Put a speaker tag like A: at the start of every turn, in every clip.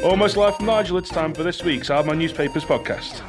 A: Almost live from Nigel, it's time for this week's Alderman Newspapers podcast.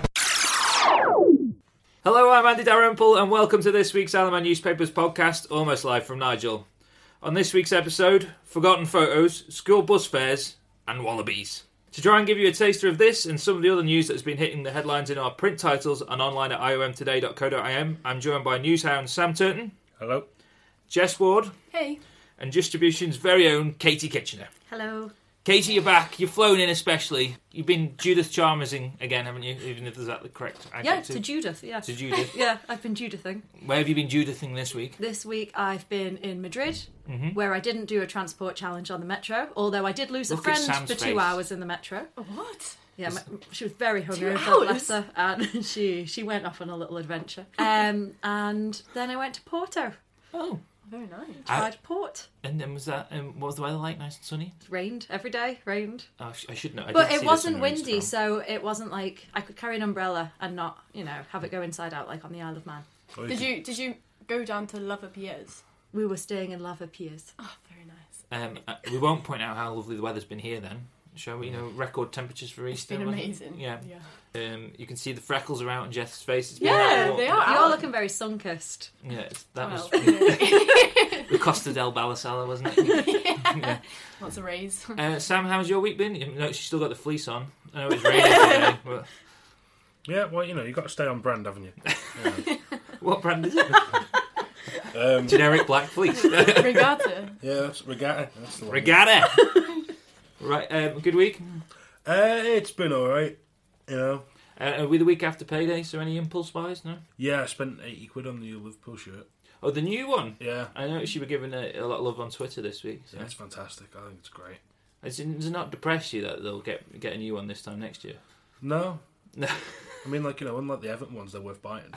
B: Hello, I'm Andy Dalrymple, and welcome to this week's Alderman Newspapers podcast, Almost Live from Nigel. On this week's episode, forgotten photos, school bus fares, and wallabies. To try and give you a taster of this and some of the other news that has been hitting the headlines in our print titles and online at iomtoday.co.im, I'm joined by newshound Sam Turton.
A: Hello.
B: Jess Ward.
C: Hey.
B: And Distribution's very own Katie Kitchener.
C: Hello.
B: Katie, you're back. You've flown in especially. You've been Judith Chalmersing again, haven't you? Even if that's the correct adjective.
C: Yeah, to Judith, yeah.
B: To Judith.
C: Yeah, I've been Judithing.
B: Where have you been Judithing this week?
C: This week I've been in Madrid, where I didn't do a transport challenge on the metro, although I did lose a friend for 2 hours in the metro.
D: What?
C: Yeah, she was very hungover,
D: 2 hours?
C: bless her, and she went off on a little adventure. And then I went to Porto,
B: Oh.
D: Very nice.
C: tried port.
B: And then was that? What was the weather like? Nice and sunny.
C: It rained every day, rained.
B: Oh, I should know.
C: But it wasn't windy, so it wasn't like I could carry an umbrella and not, have it go inside out like on the Isle of Man.
D: Did you go down to Lavapiés?
C: We were staying in Lavapiés.
D: Oh, very nice.
B: We won't point out how lovely the weather's been here then, shall we? Record temperatures for Easter.
D: It's been amazing.
B: Yeah. You can see the freckles are out on Jess's face. It's been
D: Yeah,
B: that
D: they
B: warm.
D: are.
C: You're looking very sun-kissed.
B: Yeah, that was
D: Well,
B: the Costa del Ballasala, wasn't it? Yeah.
D: Lots of rays.
B: Sam, how's your week been? You know, she's still got the fleece on. I know it's raining today, but
A: Yeah, well, you've got to stay on brand, haven't you? Yeah.
B: what brand is it? Generic black fleece.
D: Regatta.
A: Yeah, that's Regatta. That's the one.
B: Regatta. Right, good week.
A: It's been alright,
B: Are we the week after payday, so any impulse buys? No?
A: Yeah, I spent 80 quid on the Liverpool shirt.
B: Oh, the new one?
A: Yeah.
B: I noticed you were giving it a lot of love on Twitter this week. So.
A: Yeah, it's fantastic. I think it's great.
B: Does it not depress you that they'll get a new one this time next year?
A: No.
B: No.
A: I mean, unlike the Everton ones, they're worth buying.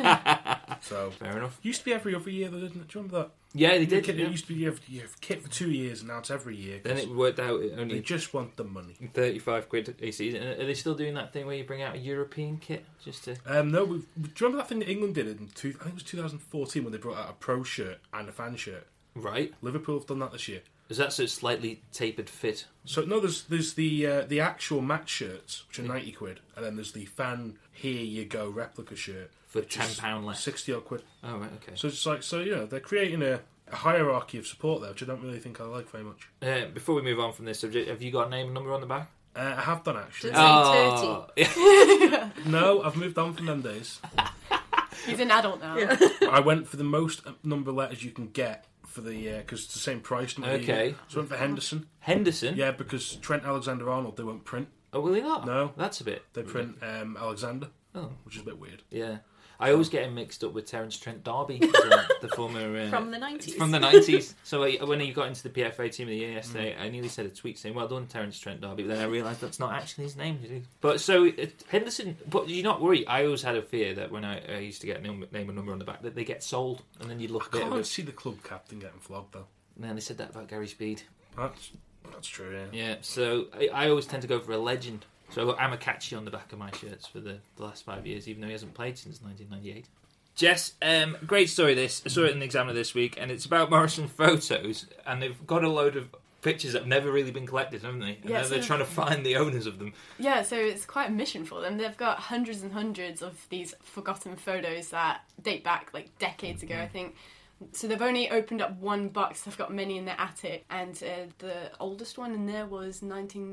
A: So
B: Fair enough.
A: used to be every other year, though, didn't it? Do you remember that?
B: Yeah, they did.
A: It
B: Yeah.
A: used to be you have kit for 2 years, and now it's every year.
B: Then it worked out
A: They
B: only
A: just want the money.
B: 35 quid a season. Are they still doing that thing where you bring out a European kit just to...
A: No, do you remember that thing that England did I think it was 2014 when they brought out a pro shirt and a fan shirt?
B: Right.
A: Liverpool have done that this year.
B: Is that so slightly tapered fit?
A: So no, there's the actual match shirts, which are 90 quid, and then there's the fan here you go replica shirt
B: For
A: which is
B: £10 less?
A: 60 odd quid.
B: Oh, right, okay.
A: So it's like they're creating a hierarchy of support there, which I don't really think I like very much.
B: Before we move on from this subject, have you got a name and number on the back?
A: I have done actually.
C: Did it say
A: No, I've moved on from them days.
D: He's an adult now.
C: Yeah.
A: I went for the most number of letters you can get for the because it's the same price.
B: Okay.
A: So I went for Henderson.
B: Henderson?
A: Yeah, because Trent Alexander-Arnold they won't print.
B: Oh, will they not?
A: No.
B: That's a bit...
A: They print Alexander,
B: Oh.
A: which is a bit weird.
B: Yeah. I always get him mixed up with Terence Trent D'Arby, the former...
C: From the 90s.
B: From the 90s. So when he got into the PFA Team of the Year yesterday, I nearly said a tweet saying, well done, Terence Trent D'Arby, but then I realised that's not actually his name. But so, Henderson... But you not worry, I always had a fear that when I used to get name and number on the back, that they get sold, and then you'd look
A: I
B: a bit...
A: can't see the club captain getting flogged though.
B: Man, they said that about Gary Speed.
A: That's true. Yeah.
B: Yeah, so I always tend to go for a legend. So I've got Amokachi on the back of my shirts for the last 5 years, even though he hasn't played since 1998. Jess, great story this. I saw it in the Examiner this week, and it's about Morrison Photos, and they've got a load of pictures that have never really been collected, haven't they? And
D: Yeah,
B: now they're
D: so-
B: trying to find the owners of them.
D: Yeah, so it's quite a mission for them. They've got hundreds and hundreds of these forgotten photos that date back like decades ago, I think. So they've only opened up one box. They've got many in their attic, and the oldest one in there was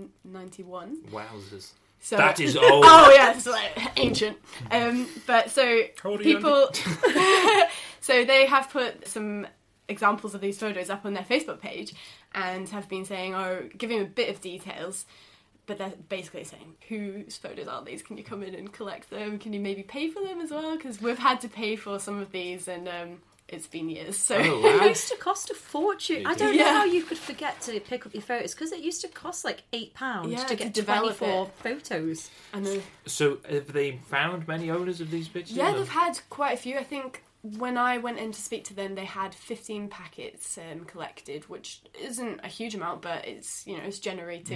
D: 1991.
B: Wowzers.
D: So
B: That is old.
D: Oh yeah, it's like ancient. But so
A: How old are you,
D: people, so they have put some examples of these photos up on their Facebook page, and have been saying, giving a bit of details. But they're basically saying, whose photos are these? Can you come in and collect them? Can you maybe pay for them as well? Because we've had to pay for some of these, and it's been years. So
B: Oh, wow.
C: It used to cost a fortune. I don't know
D: Yeah.
C: how you could forget to pick up your photos, because it used to cost like £8
D: Yeah,
C: to
D: to
C: get
D: develop
C: 24 photos.
D: and then,
B: So have they found many owners of these pictures?
D: yeah,
B: Or-
D: they've had quite a few. I think when I went in to speak to them, they had 15 packets collected, which isn't a huge amount, but it's it's generating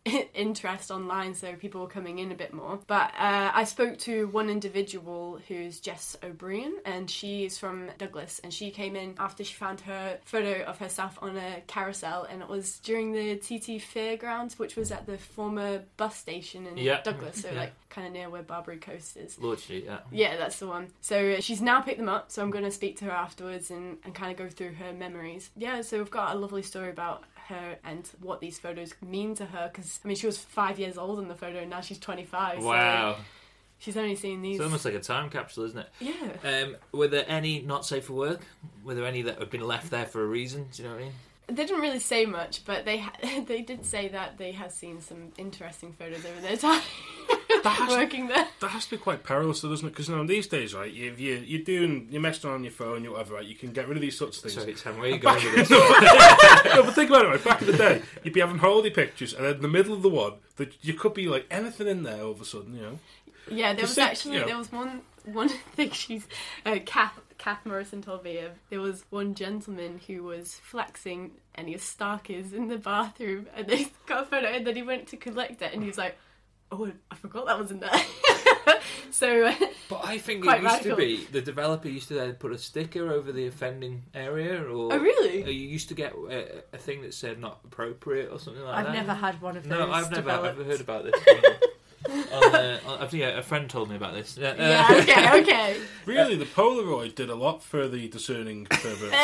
D: interest online, so people were coming in a bit more. But I spoke to one individual who's Jess O'Brien, and she's from Douglas, and she came in after she found her photo of herself on a carousel, and it was during the TT Fairgrounds, which was at the former bus station in Douglas, so like kind of near where Barbary Coast is.
B: Lord Street, yeah.
D: Yeah, that's the one. So she's now picked them up, so I'm going to speak to her afterwards and kind of go through her memories. Yeah, so we've got a lovely story about her and what these photos mean to her, because I mean she was 5 years old in the photo and now she's 25.
B: Wow.
D: So she's only seen these.
B: It's almost like a time capsule, isn't it?
D: Yeah.
B: Were there any not safe for work? Were there any that have been left there for a reason? Do you know what I mean?
D: They didn't really say much, but they did say that they have seen some interesting photos over their time working there.
A: That has to be quite perilous, though, doesn't it? Because these days, right, you're messing on your phone, or whatever, right, you can get rid of these sorts of things.
B: Sorry, Sam, where are you going with this?
A: No, but think about it, right, back in the day, you'd be having holiday pictures, and then in the middle of the one, you could be like anything in there all of a sudden, you know.
D: Yeah, there was one thing Kath Morrison told me of. There was one gentleman who was flexing and his Starkers in the bathroom, and they got a photo, and then he went to collect it, and he was like, "Oh, I forgot that was in there." So,
B: but I think
D: quite
B: it used
D: radical.
B: to be the developer used to then put a sticker over the offending area, or
D: oh really?
B: You used to get a thing that said "not appropriate" or something like that.
C: I've never had one of those.
B: No, I've never
C: developed.
B: heard about this. I think a friend told me about this.
D: Yeah, okay.
A: Really, the Polaroid did a lot for the discerning perverts.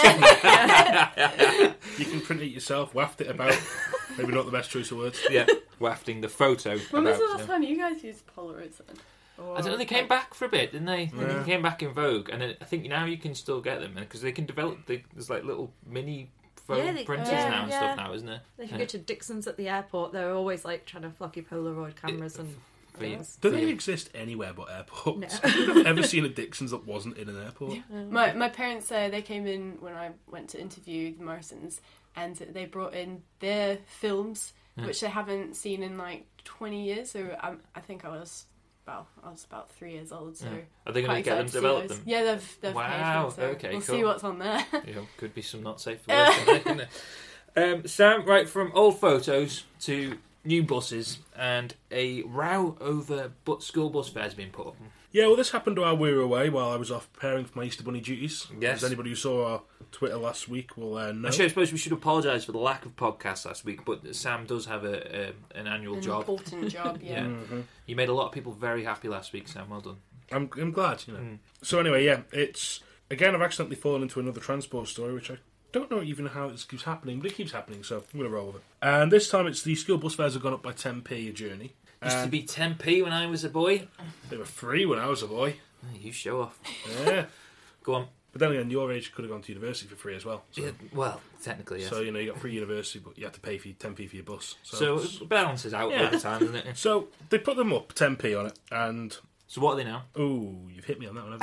A: You can print it yourself, waft it about. Maybe not the best choice of words.
B: Yeah, wafting the photo.
D: When was the
B: about,
D: last time you guys used Polaroids then?
B: I don't know, they came back for a bit, didn't they?
A: Yeah.
B: They came back in vogue, and I think now you can still get them, because they can develop, there's like little mini phone printers now and stuff now, isn't there?
C: They can go to Dixon's at the airport. They're always like trying to flocky Polaroid cameras and things.
A: Do they exist anywhere but airports?
C: No.
A: I've ever seen a Dixon's that wasn't in an airport.
D: My parents, they came in when I went to interview the Morrisons, and they brought in their films, which they haven't seen in like 20 years, so I think I was about 3 years old, so...
B: Are they going to get them developed them?
D: Yeah, they've
B: wow,
D: paid for it, so
B: okay,
D: we'll
B: cool.
D: see what's on there.
B: Could be some not safe for work in there, couldn't there? Sam, right, from old photos to new buses, and a row over school bus fares being put up.
A: Yeah, well, this happened while we were away, while I was off preparing for my Easter Bunny duties.
B: Yes.
A: As anybody who saw our Twitter last week will know.
B: Actually, I suppose we should apologise for the lack of podcasts last week, but Sam does have an annual job.
D: An important job, yeah.
A: Mm-hmm.
B: You made a lot of people very happy last week, Sam. Well done.
A: I'm glad, So anyway, yeah, it's... Again, I've accidentally fallen into another transport story, which I don't know even how this keeps happening, but it keeps happening, so I'm going to roll with it. And this time, it's the school bus fares have gone up by 10p a journey.
B: Used to be 10p when I was a boy.
A: They were free when I was a boy.
B: Oh, you show off.
A: Yeah.
B: Go on.
A: But then again, your age could have gone to university for free as well. So.
B: Yeah, well, technically, yes.
A: So, you got free university, but you had to pay for 10p for your bus.
B: So it balances out over time, doesn't it?
A: So they put them up 10p on it, and...
B: So what are they now?
A: Ooh, you've hit me on that one,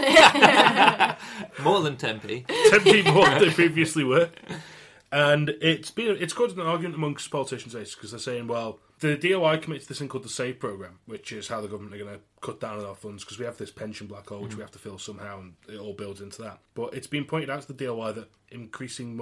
A: haven't you?
B: More than 10p.
A: 10p more than they previously were. And it's caused an argument amongst politicians because they're saying, well, the DOI committed to this thing called the SAVE programme, which is how the government are going to cut down on our funds, because we have this pension black hole which we have to fill somehow, and it all builds into that. But it's been pointed out to the DOI that increasing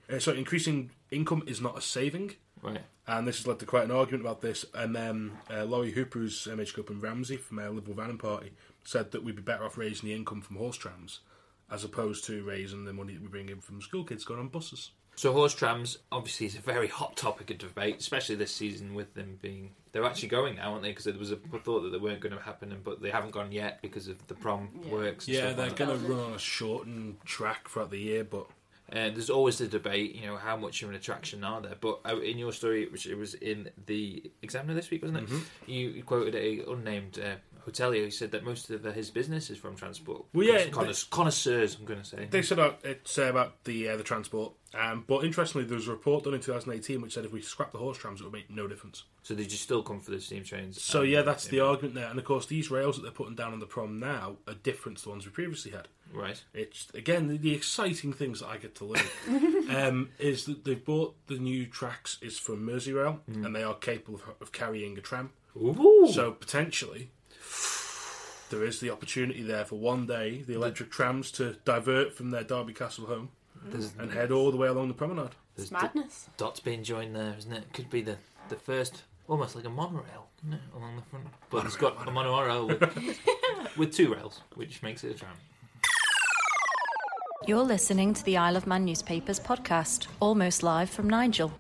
A: income is not a saving.
B: Right.
A: And this has led to quite an argument about this. And then Laurie Hooper, who's MH Cope and Ramsey from Liberal Vannon Party, said that we'd be better off raising the income from horse trams as opposed to raising the money that we bring in from school kids going on buses.
B: So horse trams, obviously, is a very hot topic of debate, especially this season with them being... They're actually going now, aren't they? Because there was a thought that they weren't going to happen, but they haven't gone yet because of the prom works. And
A: Yeah,
B: stuff
A: they're
B: like
A: going to run on a shortened track throughout the year, but...
B: there's always the debate, how much of an attraction are there? But in your story, which it was in the Examiner this week, wasn't it? Mm-hmm. You quoted a unnamed hotelier who said that most of his business is from transport.
A: Well, yeah,
B: connoisseurs, I'm going to say.
A: They said it's about the transport. But interestingly, there was a report done in 2018 which said if we scrap the horse trams, it would make no difference.
B: So they just still come for the steam trains?
A: So yeah, that's the argument there. And of course, these rails that they're putting down on the prom now are different to the ones we previously had.
B: Right.
A: It's, again, the exciting things that I get to learn is that they've bought the new tracks is from Merseyrail, and they are capable of carrying a tram.
B: Ooh.
A: So potentially, there is the opportunity there for one day the electric trams to divert from their Derby Castle home and head all the way along the promenade.
D: It's madness.
B: Dots being joined there, isn't it? Could be the first almost like a monorail, isn't it, along the front? But it's got a monorail with 2 rails, which makes it a tram.
C: You're listening to the Isle of Man Newspapers podcast, almost live from Nigel.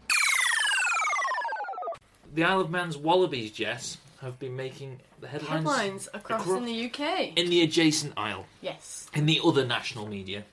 B: The Isle of Man's wallabies, Jess, have been making the headlines
D: across in the UK.
B: In the adjacent Isle.
D: Yes.
B: In the other national media.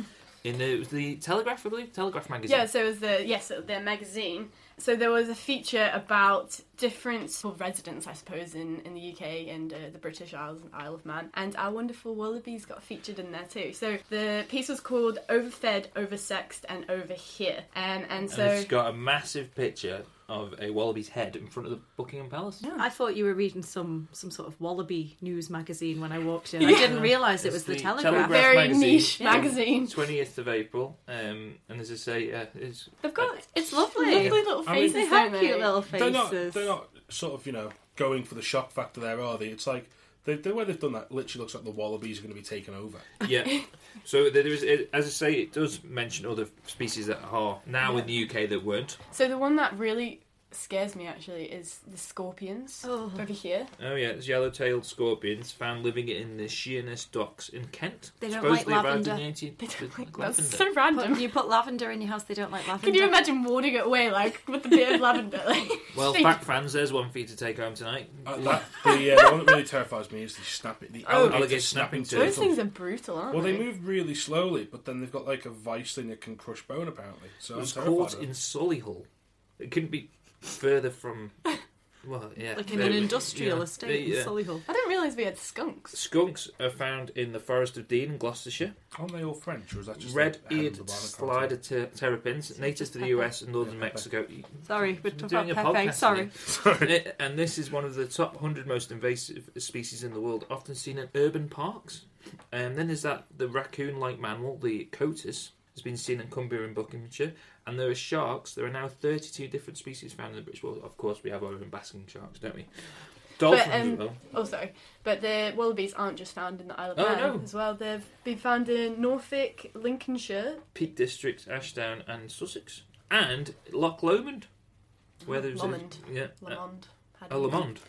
B: In the Telegraph, I believe? Telegraph magazine.
D: Yeah, so it was their magazine. So there was a feature about different residents, I suppose, in the UK and the British Isles and Isle of Man. And our wonderful wallabies got featured in there too. So the piece was called Overfed, Oversexed and Over Here. And so
B: it's got a massive picture of a wallaby's head in front of the Buckingham Palace.
C: Yeah. I thought you were reading some sort of wallaby news magazine when I walked in. I didn't realise it was the Telegraph.
D: Very
B: magazine.
D: Niche magazine.
B: 20th of April. And as I say,
D: they've got
C: it's lovely.
D: Lovely little faces.
C: They have cute little faces.
A: They're not sort of, going for the shock factor there, are they? It's like the way they've done that literally looks like the wallabies are going to be taken over.
B: Yeah. So there is, as I say, it does mention other species that are now in the UK that weren't.
D: So the one that really scares me actually is the scorpions over here.
B: Oh yeah, it's yellow-tailed scorpions found living in the Sheerness docks in Kent.
C: They don't like lavender.
D: They don't like lavender. That's so random.
C: You put lavender in your house, they don't like lavender.
D: Can you imagine warding it away with a bit of lavender?
B: Well, fact fans, there's one for you to take home tonight.
A: The one that really terrifies me is the alligator snapping turtle.
D: Those things are brutal, aren't
A: they?
D: Well,
A: they move really slowly, but then they've got like a vice thing that can crush bone, apparently. So
B: it was caught in Solihull. It couldn't be further from... Well, yeah.
C: Like in an industrial estate in Solihull.
D: I didn't realise we had skunks.
B: Skunks are found in the Forest of Dean in Gloucestershire.
A: Aren't they all French, or is that just
B: red-eared slider terrapins, native to the US and northern Mexico.
C: Sorry, we're
B: doing a
C: podcast.
B: Sorry. And this is one of the top 100 most invasive species in the world, often seen in urban parks. And then there's the raccoon-like mammal, the coatis, has been seen in Cumbria and Buckinghamshire. And there are sharks. There are now 32 different species found in the British world. Of course, we have our own basking sharks, don't we? Dolphins as well.
D: Oh, sorry. But the wallabies aren't just found in the Isle of Man as well. They've been found in Norfolk, Lincolnshire,
B: Peak District, Ashdown and Sussex. And Loch Lomond. Where there's
D: Lomond.
B: Lomond.
D: Lomond.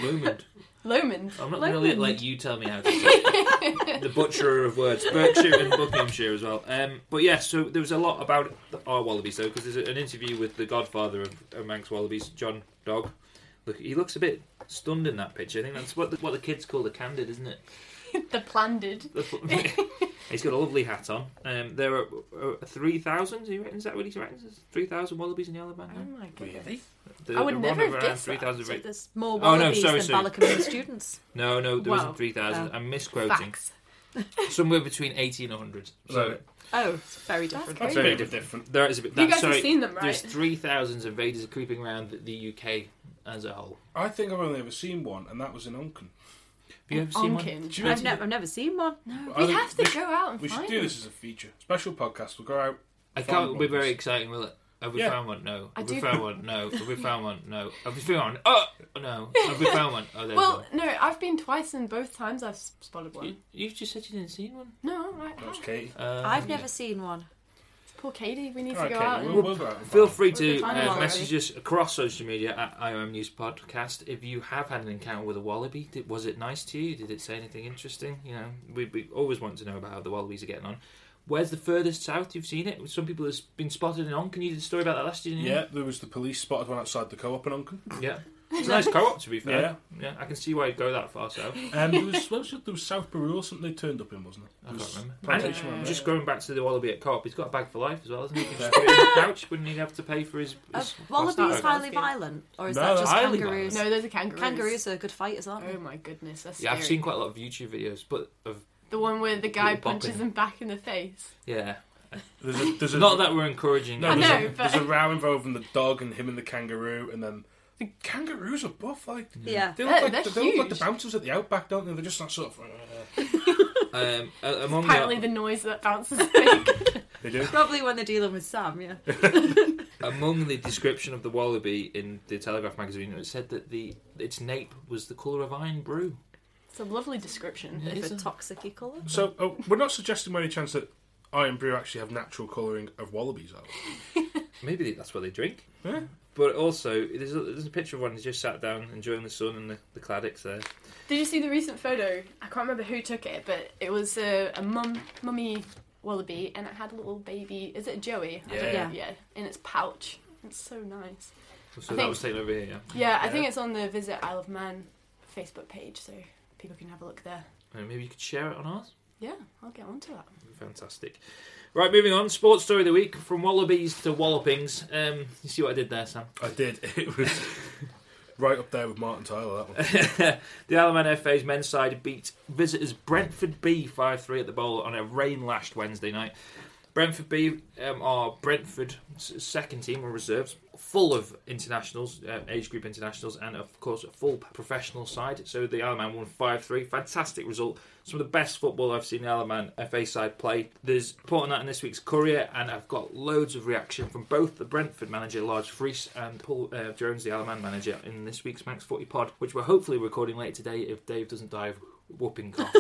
B: Lomond. I'm not going to let you tell me how to say it. The butcherer of words. Berkshire and Buckinghamshire as well. But yeah, so there was a lot about our wallabies though, because there's an interview with the godfather of Manx wallabies, John Dog. Look, he looks a bit stunned in that picture. I think that's what the kids call the candid, isn't it?
D: The plandid.
B: He's got a lovely hat on. There are 3,000. Is that what he reckons? 3,000 wallabies in the Isle of Man.
D: Oh my goodness!
A: Really?
D: I would never have guessed
B: 3,000.
C: So there's more wallabies than Ballacombe students.
B: No, there isn't 3,000. I'm misquoting. Somewhere between 80 and 100. So,
C: it's very different.
D: That's
A: very different.
B: There is a bit.
D: You guys have seen them, right?
B: There's 3,000 invaders creeping around the UK as a whole.
A: I think I've only ever seen one, and that was in Onken.
B: Have you ever seen one?
C: I've never seen one.
D: No, we have to go out and find
A: We should do this as a feature. Special podcast. We'll go out.
B: I can't be very exciting, will it? Have we found one? No. Have we found one? No. Have we found one? No. Have we found one? Oh! No. Have we found one? Oh, there's one.
D: No, I've been twice and both times I've spotted one.
B: You've just said you didn't see one?
D: No,
A: That was Katie.
C: I've never seen one.
D: Poor Katie, we need to go
A: Katie,
D: out.
A: we'll go out.
B: Feel free to message us across social media at IOM News Podcast if you have had an encounter with a wallaby. Was it nice to you? Did it say anything interesting? We always want to know about how the wallabies are getting on. Where's the furthest south you've seen it? Some people have been spotted in Onken. You did a story about that last year, didn't you?
A: Yeah, there was the police spotted one outside the co-op in Onken.
B: Yeah. It's a nice co-op, to be fair. Yeah, I can see why you'd go that far south.
A: There was South Peru or something they turned up in, wasn't it?
B: I can't remember. And just going back to the wallaby at co-op, he's got a bag for life as well, hasn't he? He can just put it in the pouch, wouldn't he have to pay for his
C: wallabies highly violent? Or is that just kangaroos?
D: No, those are kangaroos.
C: Kangaroos are good fighters, aren't they?
D: Oh my goodness, that's scary.
B: I've seen quite a lot of YouTube videos, but of
D: the one where the guy punches him back in the face.
B: Yeah.
A: There's
B: not that we're encouraging.
A: No, there's a row involving the dog and him and the kangaroo, and then the kangaroos are buff. They look like the bouncers at the Outback, don't they? They're just that sort of.
D: Apparently, the noise that bounces big.
A: They do.
C: Probably when they're dealing with Sam. Yeah.
B: Among the description of the wallaby in the Telegraph magazine, it said that its nape was the colour of iron brew.
D: It's a lovely description.
C: It's a toxic-y colour.
A: So we're not suggesting by any chance that iron brew actually have natural colouring of wallabies, are we?
B: Maybe that's what they drink.
A: Yeah.
B: But also, there's a picture of one who's just sat down enjoying the sun and the claddocks there.
D: Did you see the recent photo? I can't remember who took it, but it was a mummy wallaby, and it had a little baby. Is it Joey?
C: Yeah.
D: In its pouch. It's so nice.
B: So that was taken over here, yeah?
D: Yeah, I think it's on the Visit Isle of Man Facebook page, so people can have a look there.
B: Maybe you could share it on ours?
D: Yeah, I'll get onto that.
B: Fantastic. Right, moving on. Sports story of the week. From wallabies to wallopings. You see what I did there, Sam?
A: I did. It was right up there with Martin Tyler, that one.
B: The Isle of Man FA's men's side beat visitors Brentford B 5-3 at the Bowl on a rain-lashed Wednesday night. Brentford B are Brentford's second team, or reserves, full of internationals, age group internationals, and of course a full professional side. So the Isle of Man won 5-3. Fantastic result. Some of the best football I've seen the Isle of Man FA side play. There's reporting that in this week's Courier, and I've got loads of reaction from both the Brentford manager, Lars Fries, and Paul Jones, the Isle of Man manager, in this week's Manx Footy Pod, which we're hopefully recording later today if Dave doesn't die of whooping cough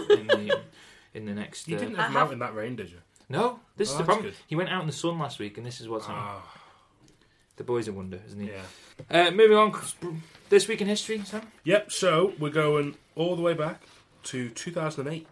B: in the next...
A: You didn't have him out in that rain, did you?
B: No, this is the problem.
A: Good.
B: He went out in the sun last week, and this is what's happening. The boy's a wonder, isn't he?
A: Yeah.
B: Moving on, this week in history, Sam?
A: Yep, so we're going all the way back to 2008.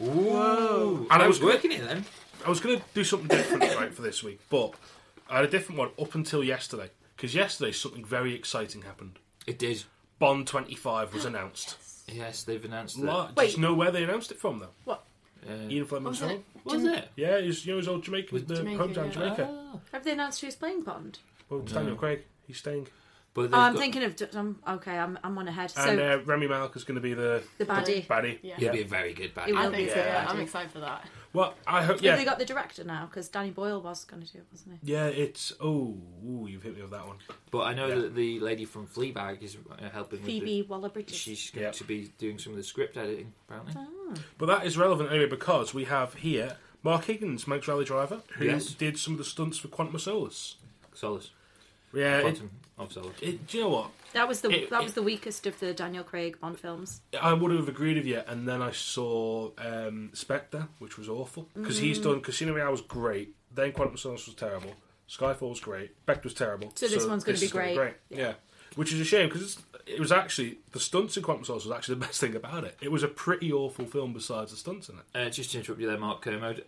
B: Whoa!
A: And
B: I was working it then.
A: I was going to do something different right for this week, but I had a different one up until yesterday, because yesterday something very exciting happened.
B: It did.
A: Bond 25 was announced.
B: Yes, they've announced that.
A: Did you know where they announced it from, though?
D: What?
A: Ian Fleming's home.
B: Was it?
A: Yeah, his old Jamaican, hometown Jamaica.
B: Oh.
C: Have they announced who's playing Bond?
A: Well, it's Daniel Craig. He's staying.
B: But
C: I'm thinking of... I'm one ahead. So
A: And Remy Malek is going to be the
C: baddie.
D: Yeah.
B: He'll be a very good baddie.
C: He will
D: I think so,
A: Yeah.
D: yeah. I'm excited for that.
A: Well, I hope,
C: Have they got the director now? Because Danny Boyle was going to do it, wasn't he?
A: Yeah, it's... you've hit me with that one.
B: But I know that the lady from Fleabag is helping
C: Phoebe
B: with
C: Waller-Bridges.
B: She's going to be doing some of the script editing, apparently.
A: But that is relevant anyway because we have here Mark Higgins, Manx Rally driver, who did some of the stunts for Quantum of Solace.
B: Solace.
A: Yeah,
B: Quantum of Solace.
A: do you know what?
C: That was the weakest of the Daniel Craig Bond films.
A: I would have agreed with you, and then I saw Spectre, which was awful because he's done Casino Royale was great. Then Quantum of Solace was terrible. Skyfall was great. Spectre was terrible.
C: So this one's going to be great.
A: Yeah. Which is a shame because it was actually the stunts in Quantum of Solace was actually the best thing about it. It was a pretty awful film besides the stunts in it.
B: Just to interrupt you there, Mark Kermode.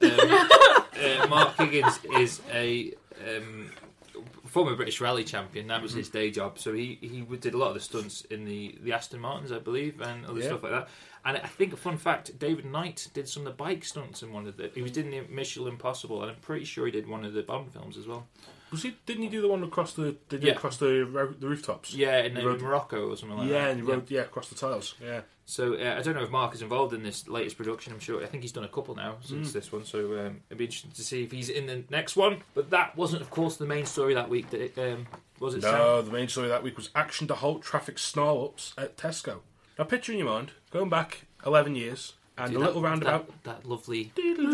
B: Mark Higgins is a former British rally champion. That was his day job. So he did a lot of the stunts in the Aston Martins, I believe, and other stuff like that. And I think, a fun fact, David Knight did some of the bike stunts in one of the... He was doing the Mission Impossible, and I'm pretty sure he did one of the Bond films as well.
A: Didn't he do the one across the rooftops?
B: Yeah, in Morocco or something like that.
A: Yeah, and he rode across the tiles. Yeah.
B: So I don't know if Mark is involved in this latest production. I think he's done a couple now since this one. So it'd be interesting to see if he's in the next one. But that wasn't, of course, the main story that week. Was it?
A: No, the main story that week was action to halt traffic snarl-ups at Tesco. Now, picture in your mind, going back 11 years, and a little roundabout.
B: That lovely.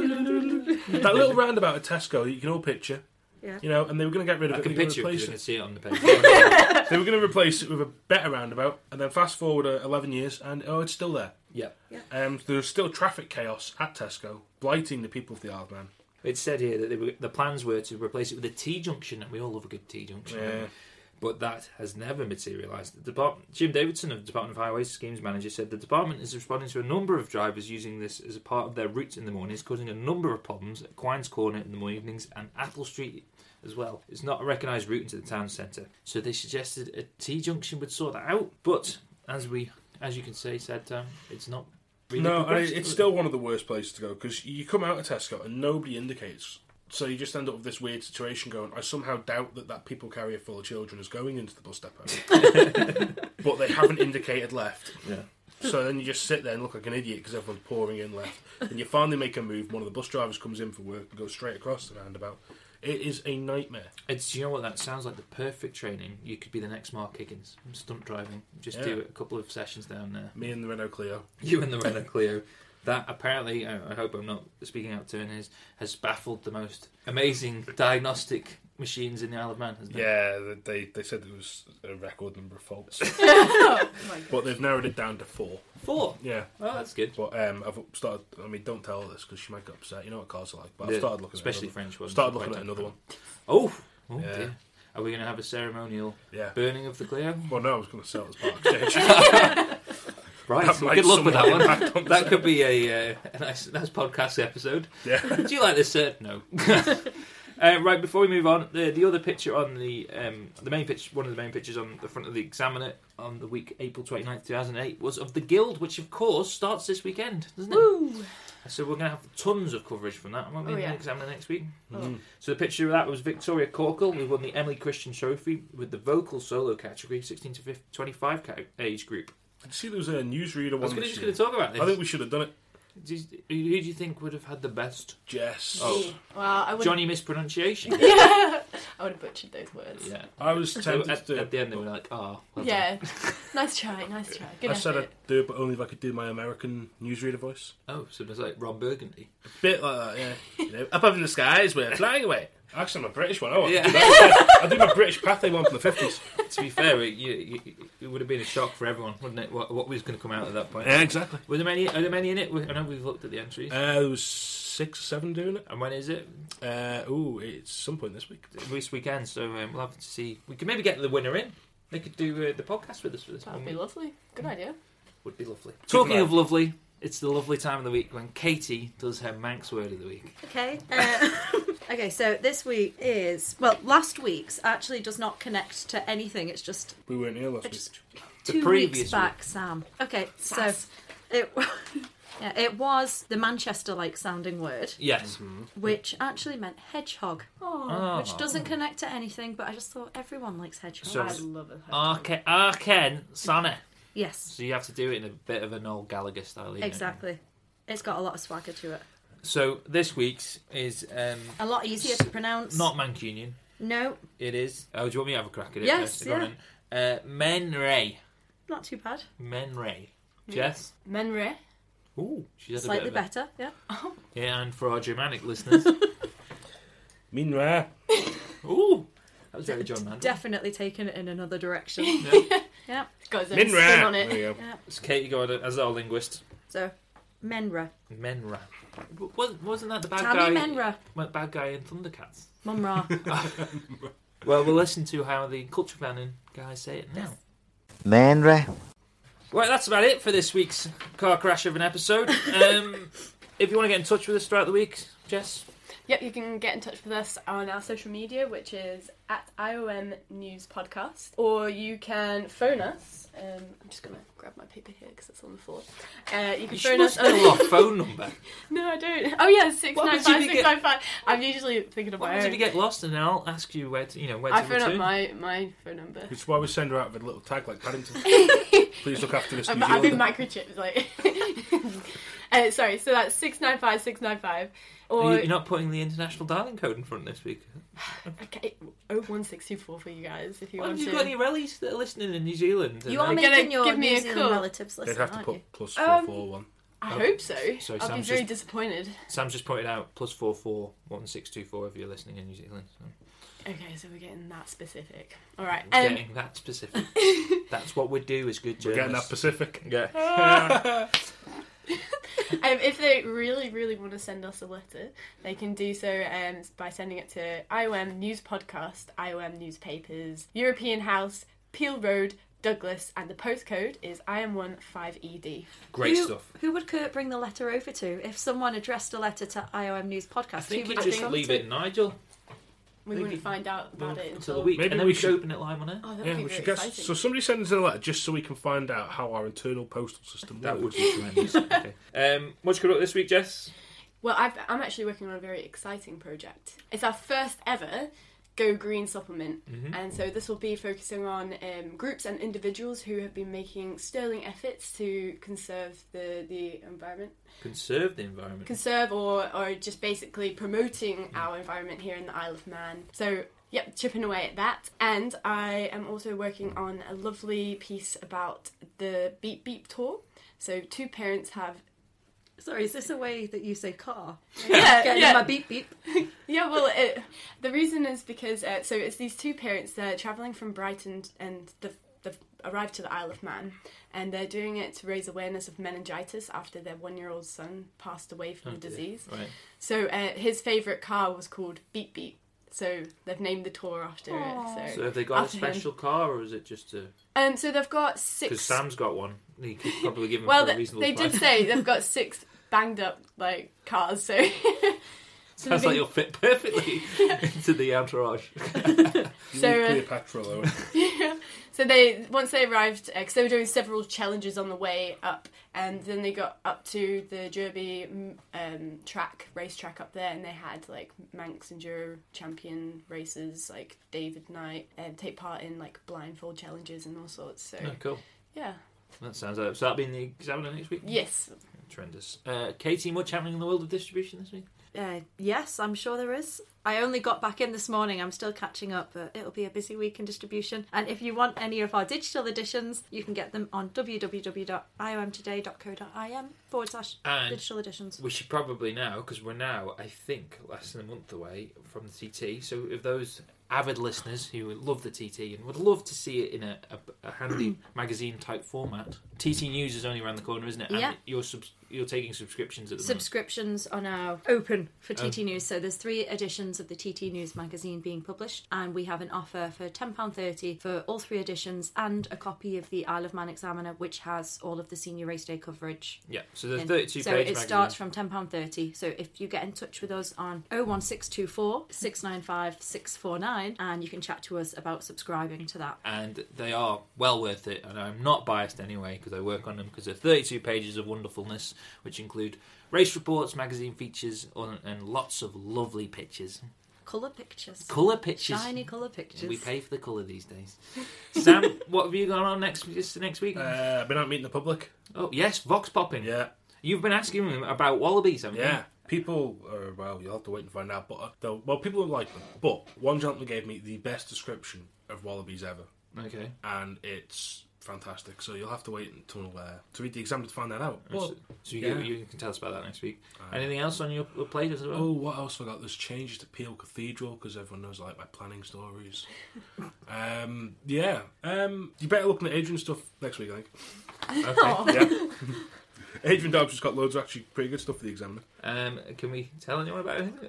A: That little roundabout at Tesco that you can all picture.
C: Yeah.
A: You know, and they were going to get rid of
B: I
A: it.
B: can picture it because I can see it on the page.
A: They were going to replace it with a better roundabout, and then fast forward 11 years, and it's still there.
B: Yeah.
A: There's still traffic chaos at Tesco, blighting the people of the Isle of Man.
B: It said here that the plans were to replace it with a T-junction, and we all love a good T-junction.
A: Yeah.
B: But that has never materialised. Jim Davidson of the Department of Highways Schemes Manager said the department is responding to a number of drivers using this as a part of their routes in the mornings, causing a number of problems at Quines Corner in the evenings and Apple Street as well. It's not a recognised route into the town centre, so they suggested a T-junction would sort that out. But as you can say, it's not. Really progressed.
A: It's still one of the worst places to go because you come out of Tesco and nobody indicates. So you just end up with this weird situation going, I somehow doubt that people carrier full of children is going into the bus depot. But they haven't indicated left.
B: Yeah.
A: So then you just sit there and look like an idiot because everyone's pouring in left. And you finally make a move, one of the bus drivers comes in for work and goes straight across the roundabout. It is a nightmare.
B: You know what, that sounds like the perfect training. You could be the next Mark Higgins. Stunt driving. Just do a couple of sessions down there.
A: Me and the Renault Clio.
B: You and the Renault Clio. That apparently, I hope I'm not speaking out of turn, has baffled the most amazing diagnostic machines in the Isle of Man, hasn't it?
A: Yeah, they said there was a record number of faults. But they've narrowed it down to 4.
B: 4?
A: Yeah.
B: Oh, that's good.
A: But I've started, don't tell her this because she might get upset. You know what cars are like. But I've started looking
B: especially
A: at
B: French ones.
A: Started looking at another one.
B: Oh
A: yeah.
B: dear. we going to have a ceremonial
A: Yeah.
B: burning of the Clio?
A: Well, no, I was going to sell it as part exchange.
B: Right,
A: That might
B: good luck with that
A: somewhat impact
B: one.
A: on
B: That could be a nice podcast episode.
A: Yeah.
B: Do you like this, sir? No. Right, before we move on, the other picture on the main picture, one of the main pictures on the front of the Examiner on the week April 29th, 2008, was of the Guild, which of course starts this weekend, doesn't it?
D: Woo!
B: So we're going to have tons of coverage from that, won't we?
D: Oh, yeah.
B: In the Examiner next week.
A: Mm.
B: So the picture of that was Victoria Corkle, who won the Emily Christian Trophy with the vocal solo category, 16 to 25 age group.
A: Did you see there was a newsreader
B: I was
A: one
B: just
A: this
B: going
A: year?
B: to talk about this.
A: I think we should have done it.
B: Who do you think would have had the best?
A: Jess.
B: Oh.
D: Well, I would.
B: Johnny mispronunciation.
D: Yeah, I would have butchered those words.
B: Yeah.
A: I was
B: So
A: tempted
B: at,
A: to do
B: at the end they were like, oh, well
D: Yeah. Nice try. Good
A: I said
D: effort.
A: I'd do it, but only if I could do my American newsreader voice.
B: done. Oh, so it was like Ron Burgundy.
A: A bit like that, yeah. You know, up in the skies, we're flying away. Actually, I'm a British one. Oh,
B: Yeah.
A: I do my British Pathé one from the 50s.
B: To be fair, it would have been a shock for everyone, wouldn't it? What was going to come out at that point?
A: Yeah, exactly.
B: Are there many in it? I know we've looked at the entries.
A: There was 6 or 7 doing it.
B: And when is it?
A: It's some point this week.
B: This weekend, so we'll have to see. We can maybe get the winner in. They could do the podcast with us for this
D: That would
B: one.
D: be lovely. Good idea.
B: Would be lovely. Talking of lovely, it's the lovely time of the week when Katie does her Manx word of the week.
C: Okay. Okay, so this week is... Well, last week's actually does not connect to anything. It's just...
A: We weren't here last
C: Just
A: week.
B: The
C: 2
B: previous
C: weeks back, Sam. Okay,
D: Sass.
C: so... it was the Manchester-like sounding word,
B: Yes.
C: which actually meant hedgehog,
B: Oh.
C: which doesn't connect to anything, but I just thought everyone likes hedgehog.
B: So-
D: I love it.
B: Arken Sonnet.
C: Yes,
B: So you have to do it in a bit of a Noel Gallagher style. you know.
C: exactly. It's got a lot of swagger to it.
B: So this week's is
C: A lot easier to pronounce.
B: not Mancunian.
C: No,
B: It is. Oh, do you want me to have a crack at it?
C: Yes,
B: Go on then. Menray.
C: not too bad.
B: Menray. Jess?
D: Menre.
B: Ooh, she's had
C: Slightly
B: a bit of
C: better, yeah.
B: a... Yeah, and for our Germanic listeners.
A: Minra.
B: Ooh, that was very John Mandel.
C: Definitely taken it in another direction.
B: Yeah.
C: Yeah.
D: It's got its own spin
A: Minra.
D: on
A: There
D: it.
A: you go.
C: Yeah.
B: It's Katie going as our linguist.
C: So, Menra.
B: Menra. Wasn't that the bad
C: Tammy
B: guy?
C: Menra.
B: Bad guy in Thundercats.
C: Mumra.
B: Well, we'll listen to how the culture planning guys say it now.
E: Menra.
B: Right, that's about it for this week's car crash of an episode. If you want to get in touch with us throughout the week, Jess?
D: Yep, you can get in touch with us on our social media, which is at IOM News Podcast, or you can phone us. I'm just going to grab my paper here because it's on the floor. You can
B: You
D: phone
B: must
D: us.
B: know our phone number.
D: No, I don't. Oh yeah,
B: What happens if you
D: 695 695. I'm usually thinking of
B: What
D: my
B: happens
D: own.
B: if you get lost, and then I'll ask you where to, where to
D: I phone up
B: return?
D: my phone number.
A: Which is why we send her out with a little tag like Paddington. Please look after this New
D: I've been
A: Zealander.
D: microchipped, like. Sorry, so that's 695 695. Or
B: You're not putting the international dialing code in front this week.
D: okay, 01624 for you guys if you
B: Well,
D: want
B: have you
D: to.
B: got any rallies that are listening in New Zealand?
C: You are
B: And
D: gonna
C: making your
D: give me
C: New
D: a
C: Zealand
D: call?
C: relatives
A: They'd
C: listen,
A: have to
C: aren't
A: put
C: you?
A: plus
D: Um,
A: 441.
D: I hope so.
B: Sorry,
D: I'll be
B: Sam's
D: very
B: just-
D: disappointed.
B: Sam's just pointed out +44 1624 if you're listening in New Zealand. So.
D: Okay, so we're getting that specific. All right.
B: Getting that specific. That's what we do as good
A: We're getting that
B: journalists.
A: Pacific.
B: Yeah.
D: If they really, really want to send us a letter, they can do so by sending it to IOM News Podcast, IOM Newspapers, European House, Peel Road, Douglas, and the postcode is IM15ED.
B: Great
C: who,
B: stuff.
C: Who would Kurt bring the letter over to if someone addressed a letter to IOM News Podcast?
B: I think
C: who
B: you
C: would
B: just
C: come
B: leave
C: to?
B: it, Nigel,
D: We
B: Maybe-
D: wouldn't find out about it
B: until
D: until
B: the week,
A: Maybe
B: and then
A: we
B: we should
A: should-
B: open it live on air.
D: Oh, that
A: Yeah,
D: would be
A: we
D: very
A: should get.
D: exciting.
A: So somebody send us a letter just so we can find out how our internal postal system
B: That would
A: works.
B: be tremendous. Okay. What's good luck this week, Jess?
D: Well, I'm actually working on a very exciting project. It's our first ever Go Green supplement, and so this will be focusing on groups and individuals who have been making sterling efforts to conserve the environment.
B: Conserve the environment.
D: Conserve or just basically promoting our environment here in the Isle of Man. So, yep, chipping away at that. And I am also working on a lovely piece about the Beep Beep tour. So 2 parents have...
C: Sorry, is this a way that you say car?
D: Yeah,
C: Getting
D: yeah.
C: my beep beep.
D: Yeah, well, the reason is because so it's these 2 parents. They're travelling from Brighton and they've arrived to the Isle of Man, and they're doing it to raise awareness of meningitis after their 1-year-old son passed away from the
B: dear.
D: disease.
B: Right.
D: So his favourite car was called Beep Beep. so they've named the tour after it.
B: So have they got a special car, or is it just a...
D: So they've got 6...
B: Because Sam's got one. He could probably give him
D: well,
B: for a reasonable
D: they
B: price.
D: did say they've got 6 banged up, like, cars, so...
B: Sounds like you'll fit perfectly into the entourage.
A: Cleopatra, though.
D: So once they arrived, because they were doing several challenges on the way up, and then they got up to the Derby racetrack up there, and they had like Manx Enduro champion races, like David Knight, take part in like blindfold challenges and all sorts. So
B: cool.
D: Yeah.
B: That sounds like... So that'll be in the Examiner next week?
D: Yes.
B: Tremendous. Katie, much happening in the world of distribution this week?
C: Yes, I'm sure there is. I only got back in this morning. I'm still catching up, but it'll be a busy week in distribution. And if you want any of our digital editions, you can get them on www.iomtoday.co.im/digital editions.
B: We should probably now, because we're now, I think, less than a month away from the TT. So if those avid listeners who love the TT and would love to see it in a handy magazine type format, TT News is only around the corner, isn't it?
C: Yeah.
B: And you're taking subscriptions at the moment.
C: Subscriptions are now open for TT News, so there's 3 editions of the TT News magazine being published, and we have an offer for £10.30 for all 3 editions and a copy of the Isle of Man Examiner, which has all of the senior race day coverage.
B: Yeah, so the 32
C: so
B: page
C: it
B: magazine
C: starts from £10.30. So if you get in touch with us on 01624 695 649, and you can chat to us about subscribing to that.
B: And they are well worth it, and I'm not biased anyway because I work on them, because they're 32 pages of wonderfulness, which include race reports, magazine features, and lots of lovely pictures.
C: Colour pictures.
B: Colour pictures.
C: Shiny colour pictures.
B: We pay for the colour these days. Sam, what have you got on next week?
A: I've been out meeting the public.
B: Oh, yes, Vox Popping.
A: Yeah.
B: You've been asking them about wallabies, haven't you?
A: Yeah. People you'll have to wait and find out. But people don't like them. But one gentleman gave me the best description of wallabies ever.
B: Okay.
A: And it's fantastic. So you'll have to wait until to read the Examiner to find that out.
B: So you can tell us about that next week. Anything else on your plate as well?
A: Oh, what else I got? There's changes to Peel Cathedral, because everyone knows I like my planning stories. You better look at Adrian's stuff next week, I think.
B: Okay.
A: Yeah. Adrian Dobbs has got loads of actually pretty good stuff for the Examiner.
B: Can we tell anyone about it?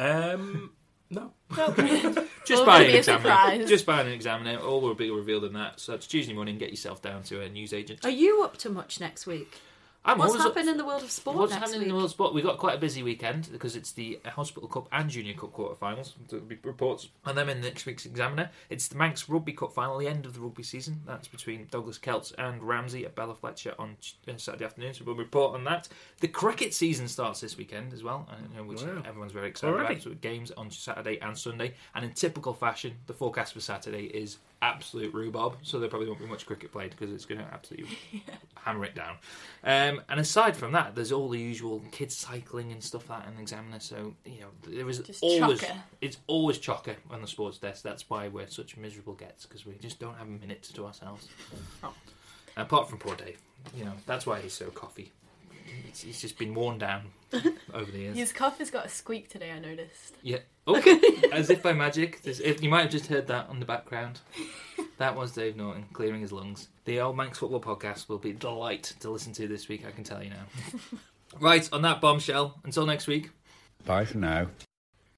A: No.
B: Just buy an Examiner. Just buy an Examiner. All will be revealed in that. So it's Tuesday morning. Get yourself down to a newsagent.
C: Are you up to much next week? What's happening in the world of sport
B: What's
C: next
B: happening
C: week?
B: in the world of sport? We've got quite a busy weekend because it's the Hospital Cup and Junior Cup quarterfinals. There'll be reports on them in next week's Examiner. It's the Manx Rugby Cup final, the end of the rugby season. That's between Douglas Celts and Ramsey at Bella Fletcher on Saturday afternoon, so we'll report on that. The cricket season starts this weekend as well, which everyone's very excited about. So games on Saturday and Sunday, and in typical fashion, the forecast for Saturday is absolute rhubarb, so there probably won't be much cricket played because it's going to absolutely hammer it down. And aside from that, there's all the usual kids cycling and stuff like that in the Examiner, so there is
D: just
B: always
D: chocker.
B: It's always chocker on the sports desk. That's why we're such miserable gets, because we just don't have a minute to ourselves. Apart from poor Dave, that's why he's so coffee. He's just been worn down over the years.
D: His cough has got a squeak today, I noticed.
B: Yeah. Oh, as if by magic. You might have just heard that on the background. That was Dave Norton clearing his lungs. The Old Manx Football Podcast will be a delight to listen to this week, I can tell you now. Right, on that bombshell, until next week.
E: Bye for now.